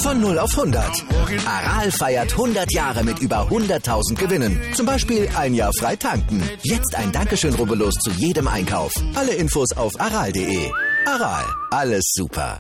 Von 0 auf 100. Aral feiert 100 Jahre mit über 100.000 Gewinnen. Zum Beispiel ein Jahr frei tanken. Jetzt ein Dankeschön, rubbellos zu jedem Einkauf. Alle Infos auf aral.de. Aral, alles super.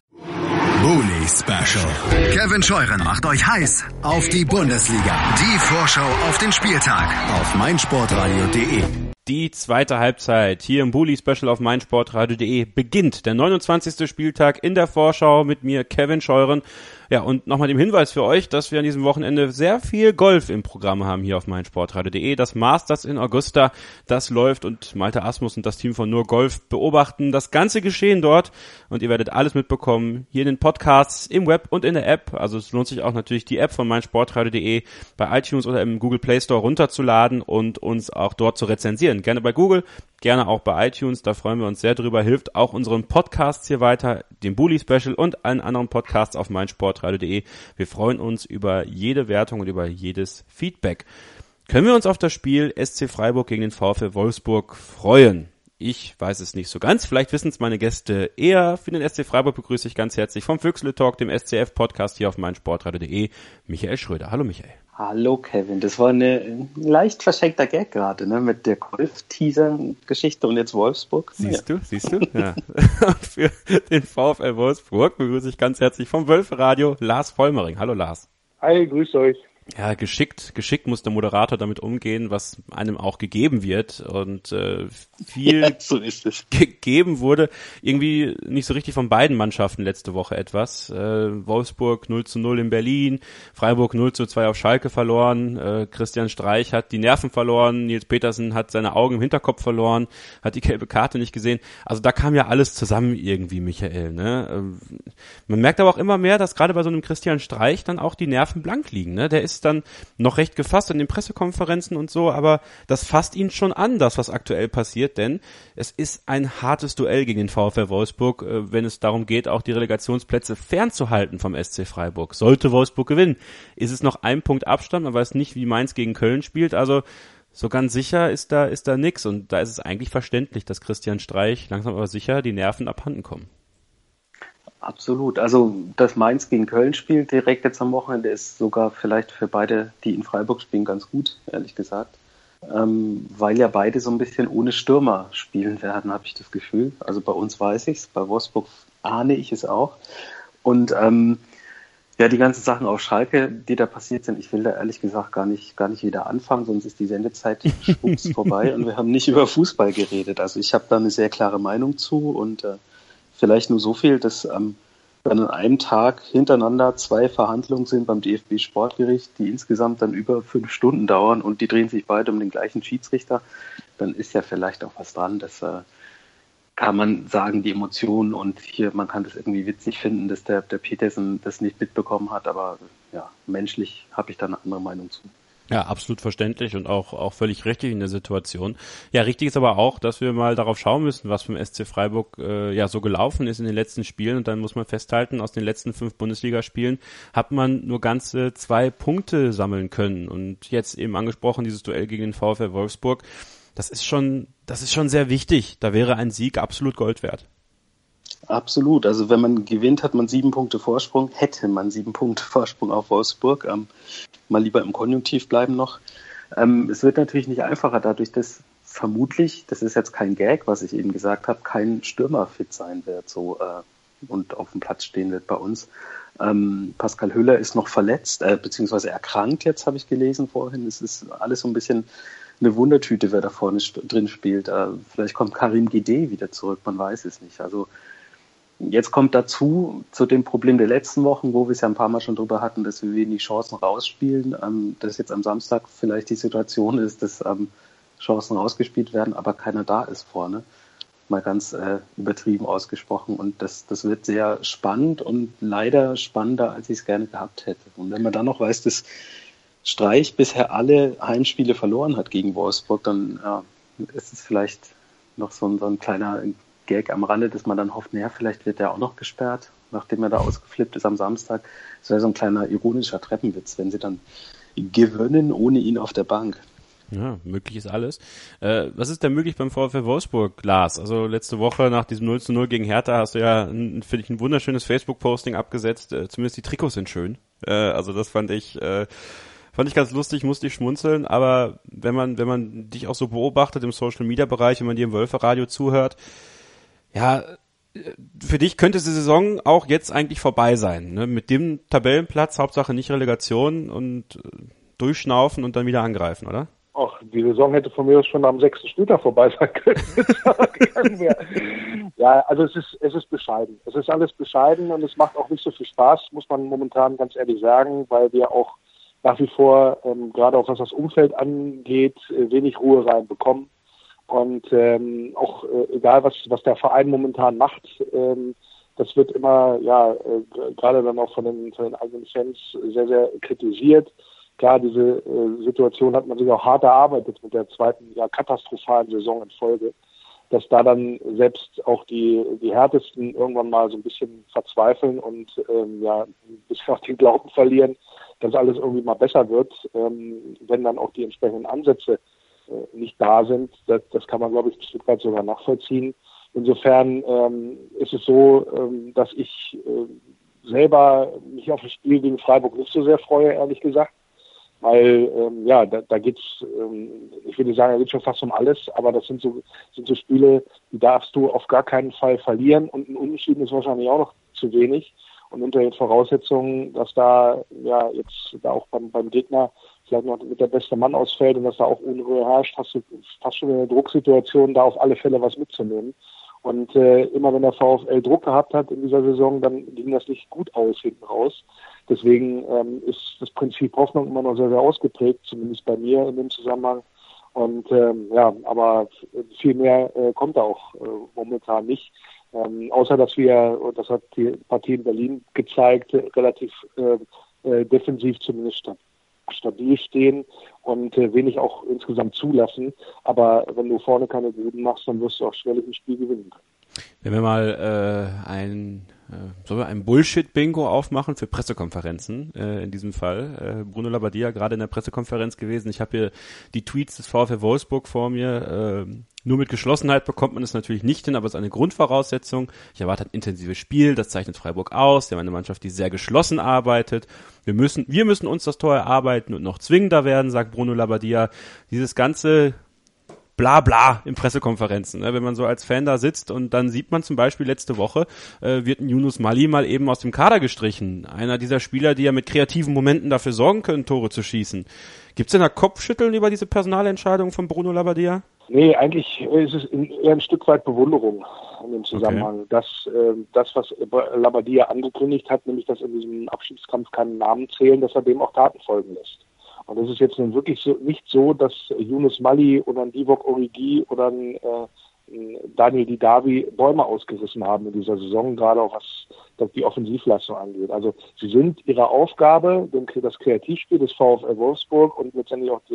Bully Special. Kevin Scheuren macht euch heiß auf die Bundesliga. Die Vorschau auf den Spieltag auf meinsportradio.de. Die zweite Halbzeit hier im Bully Special auf meinsportradio.de beginnt. Der 29. Spieltag in der Vorschau mit mir, Kevin Scheuren. Ja, und nochmal dem Hinweis für euch, dass wir an diesem Wochenende sehr viel Golf im Programm haben hier auf meinsportradio.de. Das Masters in Augusta, das läuft und Malte Asmus und das Team von Nur Golf beobachten das ganze Geschehen dort und ihr werdet alles mitbekommen hier in den Podcasts, im Web und in der App. Also es lohnt sich auch natürlich die App von meinsportradio.de bei iTunes oder im Google Play Store runterzuladen und uns auch dort zu rezensieren. Gerne bei Google, gerne auch bei iTunes, da freuen wir uns sehr drüber. Hilft auch unseren Podcasts hier weiter, dem Bully Special und allen anderen Podcasts auf meinsportradio.de. Wir freuen uns über jede Wertung und über jedes Feedback. Können wir uns auf das Spiel SC Freiburg gegen den VfL Wolfsburg freuen? Ich weiß es nicht so ganz. Vielleicht wissen es meine Gäste eher. Für den SC Freiburg begrüße ich ganz herzlich vom Füchsle Talk, dem SCF-Podcast hier auf meinsportradio.de, Michael Schröder. Hallo Michael. Hallo Kevin, das war ein leicht verschenkter Gag gerade, ne, mit der Golf-Teaser-Geschichte und jetzt Wolfsburg. Siehst du? Ja. Und für den VfL Wolfsburg begrüße ich ganz herzlich vom Wölfe-Radio Lars Vollmering. Hallo Lars. Hi, grüß euch. Ja, geschickt muss der Moderator damit umgehen, was einem auch gegeben wird und viel ja, so ist es. gegeben wurde. Irgendwie nicht so richtig von beiden Mannschaften letzte Woche etwas. Wolfsburg 0:0 in Berlin, Freiburg 0:2 auf Schalke verloren, Christian Streich hat die Nerven verloren, Nils Petersen hat seine Augen im Hinterkopf verloren, hat die gelbe Karte nicht gesehen. Also da kam ja alles zusammen irgendwie, Michael. Ne? Man merkt aber auch immer mehr, dass gerade bei so einem Christian Streich dann auch die Nerven blank liegen. Ne? Der ist dann noch recht gefasst in den Pressekonferenzen und so, aber das fasst ihn schon an, das was aktuell passiert, denn es ist ein hartes Duell gegen den VfL Wolfsburg, wenn es darum geht, auch die Relegationsplätze fernzuhalten vom SC Freiburg. Sollte Wolfsburg gewinnen, ist es noch ein Punkt Abstand, man weiß nicht, wie Mainz gegen Köln spielt, also so ganz sicher ist da nix und da ist es eigentlich verständlich, dass Christian Streich langsam aber sicher die Nerven abhanden kommen. Absolut. Also, dass Mainz gegen Köln spielt direkt jetzt am Wochenende ist sogar vielleicht für beide, die in Freiburg spielen, ganz gut, ehrlich gesagt. Weil ja beide so ein bisschen ohne Stürmer spielen werden, habe ich das Gefühl. Also bei uns weiß ich es, bei Wolfsburg ahne ich es auch. Und ja, die ganzen Sachen auf Schalke, die da passiert sind, ich will da ehrlich gesagt gar nicht wieder anfangen, sonst ist die Sendezeit schwupps vorbei und wir haben nicht über Fußball geredet. Also ich habe da eine sehr klare Meinung zu und vielleicht nur so viel, dass wenn an einem Tag hintereinander 2 Verhandlungen sind beim DFB-Sportgericht, die insgesamt dann über 5 Stunden dauern und die drehen sich beide um den gleichen Schiedsrichter, dann ist ja vielleicht auch was dran. Das kann man sagen, die Emotionen und hier, man kann das irgendwie witzig finden, dass der Petersen das nicht mitbekommen hat, aber ja, menschlich habe ich da eine andere Meinung zu. Ja, absolut verständlich und auch völlig richtig in der Situation. Ja, richtig ist aber auch, dass wir mal darauf schauen müssen, was beim SC Freiburg so gelaufen ist in den letzten Spielen. Und dann muss man festhalten, aus den letzten 5 Bundesligaspielen hat man nur ganze 2 Punkte sammeln können. Und jetzt eben angesprochen, dieses Duell gegen den VfL Wolfsburg, das ist schon sehr wichtig. Da wäre ein Sieg absolut Gold wert. Absolut. Also wenn man gewinnt, hat man 7 Punkte Vorsprung, hätte man 7 Punkte Vorsprung auf Wolfsburg. Mal lieber im Konjunktiv bleiben noch. Es wird natürlich nicht einfacher, dadurch, dass vermutlich, das ist jetzt kein Gag, was ich eben gesagt habe, kein Stürmer fit sein wird und auf dem Platz stehen wird bei uns. Pascal Hüller ist noch verletzt, beziehungsweise erkrankt jetzt, habe ich gelesen vorhin. Es ist alles so ein bisschen eine Wundertüte, wer da vorne drin spielt. Vielleicht kommt Karim Guédé wieder zurück, man weiß es nicht. Also jetzt kommt dazu, zu dem Problem der letzten Wochen, wo wir es ja ein paar Mal schon drüber hatten, dass wir wenig Chancen rausspielen, dass jetzt am Samstag vielleicht die Situation ist, dass Chancen rausgespielt werden, aber keiner da ist vorne. Mal ganz übertrieben ausgesprochen. Und das wird sehr spannend und leider spannender, als ich es gerne gehabt hätte. Und wenn man dann noch weiß, dass Streich bisher alle Heimspiele verloren hat gegen Wolfsburg, dann ist es vielleicht noch so ein kleiner Gag am Rande, dass man dann hofft, naja, vielleicht wird der auch noch gesperrt, nachdem er da ausgeflippt ist am Samstag. Das wäre so ein kleiner ironischer Treppenwitz, wenn sie dann gewinnen ohne ihn auf der Bank. Ja, möglich ist alles. Was ist denn möglich beim VfL Wolfsburg, Lars? Also letzte Woche nach diesem 0:0 gegen Hertha hast du ja, finde ich, ein wunderschönes Facebook-Posting abgesetzt. Zumindest die Trikots sind schön. Also das fand ich ganz lustig, musste ich schmunzeln. Aber wenn man dich auch so beobachtet im Social-Media-Bereich, wenn man dir im Wölfe-Radio zuhört, ja, für dich könnte die Saison auch jetzt eigentlich vorbei sein. Ne? Mit dem Tabellenplatz, Hauptsache nicht Relegation und durchschnaufen und dann wieder angreifen, oder? Ach, die Saison hätte von mir aus schon am 6. Spieltag vorbei sein können. Ja, also es ist bescheiden. Es ist alles bescheiden und es macht auch nicht so viel Spaß, muss man momentan ganz ehrlich sagen, weil wir auch nach wie vor, gerade auch was das Umfeld angeht, wenig Ruhe reinbekommen. Und auch egal, was der Verein momentan macht, das wird immer, gerade dann auch von den eigenen Fans sehr, sehr kritisiert. Klar, diese Situation hat man sich auch hart erarbeitet mit der zweiten, katastrophalen Saison in Folge, dass da dann selbst auch die Härtesten irgendwann mal so ein bisschen verzweifeln und ein bisschen auch den Glauben verlieren, dass alles irgendwie mal besser wird, wenn dann auch die entsprechenden Ansätze nicht da sind. Das kann man, glaube ich, ein Stück weit sogar nachvollziehen. Insofern ist es so, dass ich selber mich auf das Spiel gegen Freiburg nicht so sehr freue, ehrlich gesagt. Weil, da geht's, ich würde sagen, da geht's schon fast um alles, aber das sind so Spiele, die darfst du auf gar keinen Fall verlieren und ein Unentschieden ist wahrscheinlich auch noch zu wenig. Und unter den Voraussetzungen, dass da, jetzt da auch beim Gegner vielleicht noch mit der beste Mann ausfällt und dass da auch Unruhe herrscht, hast du fast schon eine Drucksituation, da auf alle Fälle was mitzunehmen. Und immer wenn der VfL Druck gehabt hat in dieser Saison, dann ging das nicht gut aus hinten raus. Deswegen ist das Prinzip Hoffnung immer noch sehr, sehr ausgeprägt, zumindest bei mir in dem Zusammenhang. Und aber viel mehr kommt da auch momentan nicht. Außer dass wir, und das hat die Partie in Berlin gezeigt, relativ defensiv zumindest stabil stehen und wenig auch insgesamt zulassen. Aber wenn du vorne keine Buden machst, dann wirst du auch schwerlich ein Spiel gewinnen können. Wenn wir mal sollen wir ein Bullshit-Bingo aufmachen für Pressekonferenzen in diesem Fall. Bruno Labbadia gerade in der Pressekonferenz gewesen. Ich habe hier die Tweets des VfL Wolfsburg vor mir. Nur mit Geschlossenheit bekommt man es natürlich nicht hin, aber es ist eine Grundvoraussetzung. Ich erwarte ein intensives Spiel, das zeichnet Freiburg aus. Wir haben eine Mannschaft, die sehr geschlossen arbeitet. Wir müssen uns das Tor erarbeiten und noch zwingender werden, sagt Bruno Labbadia. Dieses ganze Blabla in Pressekonferenzen, ne? Wenn man so als Fan da sitzt und dann sieht man zum Beispiel letzte Woche, wird ein Yunus Mali mal eben aus dem Kader gestrichen. Einer dieser Spieler, die ja mit kreativen Momenten dafür sorgen können, Tore zu schießen. Gibt's denn da Kopfschütteln über diese Personalentscheidung von Bruno Labbadia? Nee, eigentlich ist es eher ein Stück weit Bewunderung in dem Zusammenhang. Okay. Das, was Labbadia angekündigt hat, nämlich dass in diesem Abstiegskampf keinen Namen zählen, dass er dem auch Taten folgen lässt. Und es ist jetzt nun wirklich nicht so, dass Yunus Mali oder ein Divock Origi oder ein Daniel Didavi Bäume ausgerissen haben in dieser Saison, gerade auch was die Offensivleistung angeht. Also sie sind ihrer Aufgabe, das Kreativspiel des VfL Wolfsburg und letztendlich auch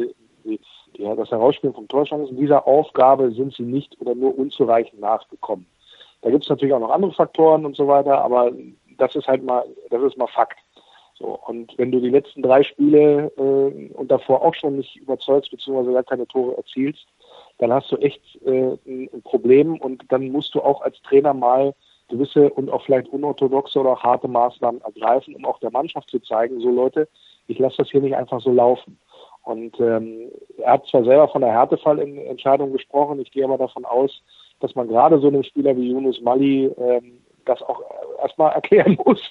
das Herausspielen vom Torchancen, dieser Aufgabe sind sie nicht oder nur unzureichend nachgekommen. Da gibt es natürlich auch noch andere Faktoren und so weiter, aber das ist mal Fakt. So, und wenn du die letzten 3 Spiele und davor auch schon nicht überzeugst, beziehungsweise gar keine Tore erzielst, dann hast du echt ein Problem und dann musst du auch als Trainer mal gewisse und auch vielleicht unorthodoxe oder auch harte Maßnahmen ergreifen, um auch der Mannschaft zu zeigen, so Leute, ich lasse das hier nicht einfach so laufen. Und er hat zwar selber von der Härtefallentscheidung gesprochen, ich gehe aber davon aus, dass man gerade so einem Spieler wie Yunus Mali das auch erstmal erklären muss,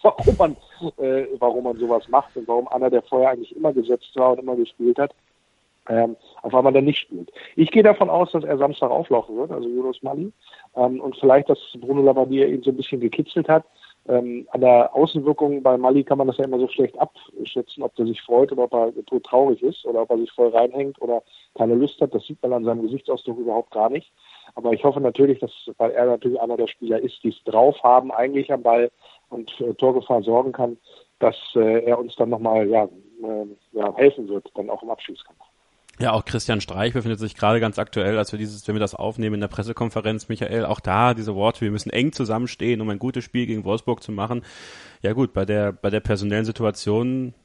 warum man sowas macht und warum einer, der vorher eigentlich immer gesetzt war und immer gespielt hat, auf einmal dann nicht spielt. Ich gehe davon aus, dass er Samstag auflaufen wird, also Yunus Mali, und vielleicht, dass Bruno Labbadia ihn so ein bisschen gekitzelt hat. An der Außenwirkung bei Mali kann man das ja immer so schlecht abschätzen, ob der sich freut oder ob er tot traurig ist oder ob er sich voll reinhängt oder keine Lust hat. Das sieht man an seinem Gesichtsausdruck überhaupt gar nicht. Aber ich hoffe natürlich, weil er natürlich einer der Spieler ist, die es drauf haben, eigentlich am Ball und für Torgefahr sorgen kann, dass er uns dann nochmal helfen wird, dann auch im Abstiegskampf. Ja, auch Christian Streich befindet sich gerade ganz aktuell, wenn wir das aufnehmen in der Pressekonferenz, Michael, auch da diese Worte, wir müssen eng zusammenstehen, um ein gutes Spiel gegen Wolfsburg zu machen. Ja gut, bei der personellen Situation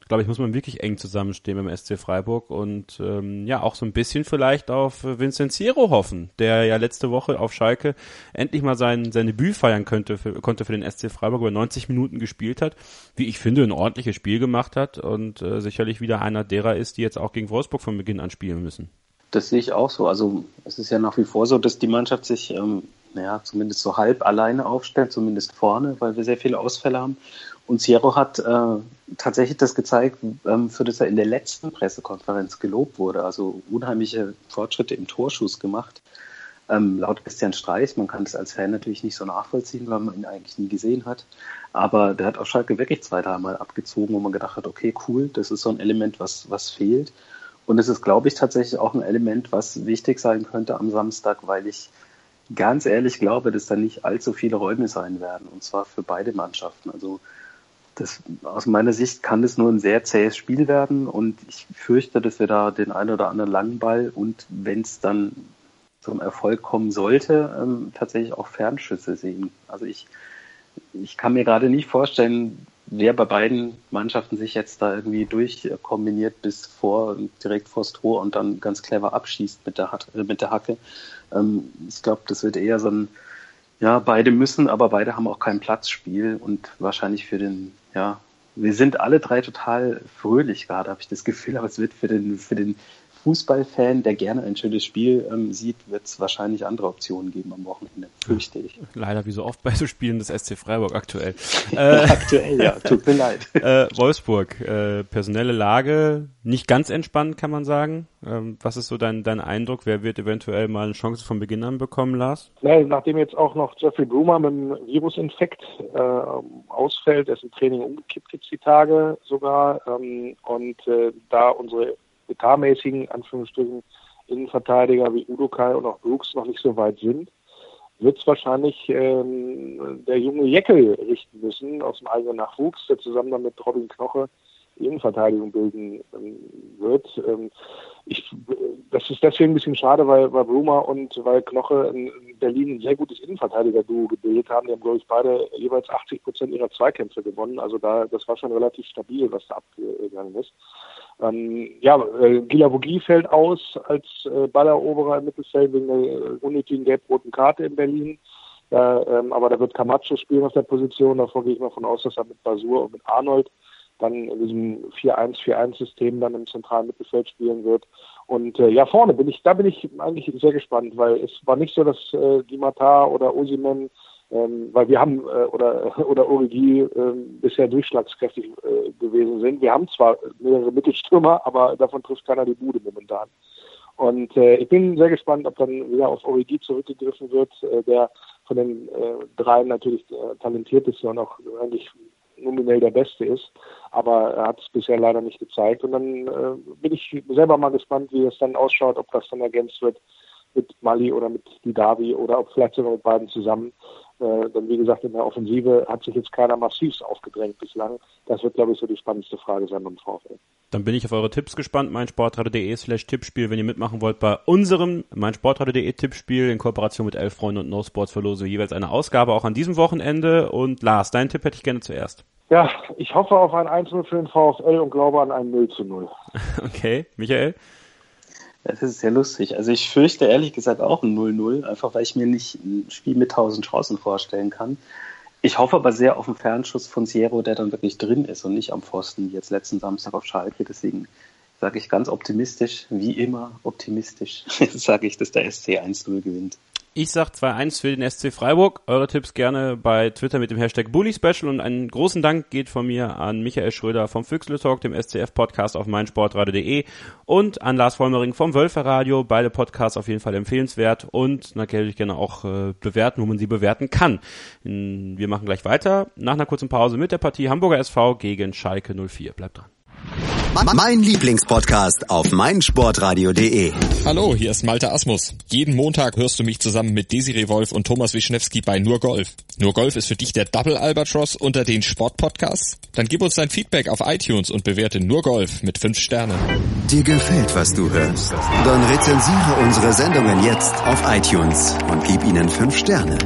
glaube ich, muss man wirklich eng zusammenstehen beim SC Freiburg und auch so ein bisschen vielleicht auf Vincenzo hoffen, der ja letzte Woche auf Schalke endlich mal sein Debüt feiern konnte für den SC Freiburg, über 90 Minuten gespielt hat, wie ich finde, ein ordentliches Spiel gemacht hat und sicherlich wieder einer derer ist, die jetzt auch gegen Wolfsburg von Beginn an spielen müssen. Das sehe ich auch so. Also es ist ja nach wie vor so, dass die Mannschaft sich zumindest so halb alleine aufstellt, zumindest vorne, weil wir sehr viele Ausfälle haben. Und Sierro hat tatsächlich das gezeigt, für das er in der letzten Pressekonferenz gelobt wurde. Also unheimliche Fortschritte im Torschuss gemacht. Laut Christian Streich, man kann das als Fan natürlich nicht so nachvollziehen, weil man ihn eigentlich nie gesehen hat. Aber der hat auf Schalke wirklich 2-3 Mal abgezogen, wo man gedacht hat, okay, cool, das ist so ein Element, was fehlt. Und es ist, glaube ich, tatsächlich auch ein Element, was wichtig sein könnte am Samstag, weil ich ganz ehrlich glaube, dass da nicht allzu viele Räume sein werden, und zwar für beide Mannschaften. Also aus meiner Sicht kann das nur ein sehr zähes Spiel werden und ich fürchte, dass wir da den einen oder anderen langen Ball und wenn es dann zum Erfolg kommen sollte, tatsächlich auch Fernschüsse sehen. Also ich kann mir gerade nicht vorstellen, wer bei beiden Mannschaften sich jetzt da irgendwie durchkombiniert bis direkt vors Tor und dann ganz clever abschießt mit der Hacke. Ich glaube, das wird eher so ein, beide müssen, aber beide haben auch kein Platzspiel und wahrscheinlich wir sind alle drei total fröhlich gerade, habe ich das Gefühl, aber es wird für den Fußballfan, der gerne ein schönes Spiel sieht, wird es wahrscheinlich andere Optionen geben am Wochenende, fürchte ich. Leider wie so oft bei so Spielen des SC Freiburg aktuell. Aktuell, ja, tut mir leid. Wolfsburg, personelle Lage, nicht ganz entspannt, kann man sagen. Was ist so dein Eindruck? Wer wird eventuell mal eine Chance von Beginn an bekommen, Lars? Nachdem jetzt auch noch Jeffrey Brumer mit einem Virusinfekt ausfällt, er ist im Training umgekippt jetzt die Tage sogar, da unsere etatmäßigen, Anführungsstrichen, Innenverteidiger wie Udokai und auch Brooks noch nicht so weit sind, wird es wahrscheinlich der junge Jäckel richten müssen aus dem eigenen Nachwuchs, der zusammen dann mit Robin Knoche die Innenverteidigung bilden wird. Das ist deswegen ein bisschen schade, weil Brumer und weil Knoche in Berlin ein sehr gutes Innenverteidiger-Duo gebildet haben. Die haben, glaube ich, beide jeweils 80% ihrer Zweikämpfe gewonnen. Also das war schon relativ stabil, was da abgegangen ist. Guilavogui fällt aus als Balleroberer im Mittelfeld wegen der unnötigen gelb-roten Karte in Berlin. Aber da wird Camacho spielen auf der Position. Davor gehe ich mal von aus, dass er mit Basur und mit Arnold dann in diesem 4-1-4-1-System dann im zentralen Mittelfeld spielen wird. Und vorne bin ich eigentlich sehr gespannt, weil es war nicht so, dass Di Matteo oder Osimhen, weil wir haben oder Origi bisher durchschlagskräftig gewesen sind. Wir haben zwar mehrere Mittelstürmer, aber davon trifft keiner die Bude momentan. Und ich bin sehr gespannt, ob dann wieder auf Origi zurückgegriffen wird, der von den dreien natürlich talentierteste und auch eigentlich nominell der Beste ist, aber er hat es bisher leider nicht gezeigt. Und dann bin ich selber mal gespannt, wie es dann ausschaut, ob das dann ergänzt wird mit Mali oder mit Didavi oder ob vielleicht sogar mit beiden zusammen. Denn wie gesagt, in der Offensive hat sich jetzt keiner massiv aufgedrängt bislang. Das wird, glaube ich, so die spannendste Frage sein beim VfL. Dann bin ich auf eure Tipps gespannt. meinsportradio.de/Tippspiel. Wenn ihr mitmachen wollt bei unserem meinsportradio.de Tippspiel in Kooperation mit 11 Freunde und No Sports verlose jeweils eine Ausgabe auch an diesem Wochenende. Und Lars, deinen Tipp hätte ich gerne zuerst. Ja, ich hoffe auf ein 1-0 für den VfL und glaube an ein 0-0. Okay, Michael? Das ist sehr lustig. Also ich fürchte ehrlich gesagt auch ein 0-0, einfach weil ich mir nicht ein Spiel mit 1000 Chancen vorstellen kann. Ich hoffe aber sehr auf einen Fernschuss von Sierro, der dann wirklich drin ist und nicht am Pfosten, wie jetzt letzten Samstag auf Schalke. Deswegen sage ich ganz optimistisch, wie immer optimistisch, sage ich, dass der SC 1-0 gewinnt. Ich sag 2-1 für den SC Freiburg. Eure Tipps gerne bei Twitter mit dem Hashtag BullySpecial und einen großen Dank geht von mir an Michael Schröder vom Füchsle Talk, dem SCF-Podcast auf meinsportradio.de und an Lars Vollmering vom Wölfe Radio. Beide Podcasts auf jeden Fall empfehlenswert und natürlich gerne auch bewerten, wo man sie bewerten kann. Wir machen gleich weiter nach einer kurzen Pause mit der Partie Hamburger SV gegen Schalke 04. Bleibt dran. Mein Lieblingspodcast auf meinsportradio.de. Hallo, hier ist Malte Asmus. Jeden Montag hörst du mich zusammen mit Desiree Wolf und Thomas Wischnewski bei Nur Golf. Nur Golf ist für dich der Double Albatross unter den Sportpodcasts? Dann gib uns dein Feedback auf iTunes und bewerte Nur Golf mit 5 Sternen. Dir gefällt, was du hörst? Dann rezensiere unsere Sendungen jetzt auf iTunes und gib ihnen 5 Sterne.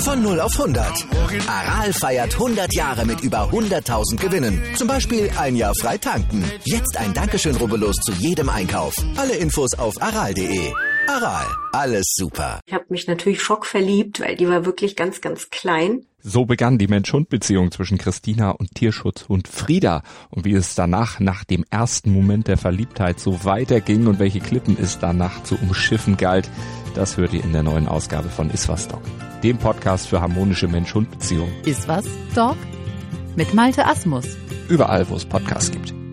Von 0 auf 100. Aral feiert 100 Jahre mit über 100.000 Gewinnen. Zum Beispiel ein Jahr frei tanken. Jetzt ein Dankeschön, rubbellos zu jedem Einkauf. Alle Infos auf aral.de. Aral, alles super. Ich habe mich natürlich schockverliebt, weil die war wirklich ganz, ganz klein. So begann die Mensch-Hund-Beziehung zwischen Christina und Tierschutzhund Frieda. Und wie es danach, nach dem ersten Moment der Verliebtheit, so weiterging und welche Klippen es danach zu umschiffen galt, das hört ihr in der neuen Ausgabe von Iswas Dog, dem Podcast für harmonische Mensch-Hund-Beziehungen. Iswas Dog? Mit Malte Asmus. Überall, wo es Podcasts gibt.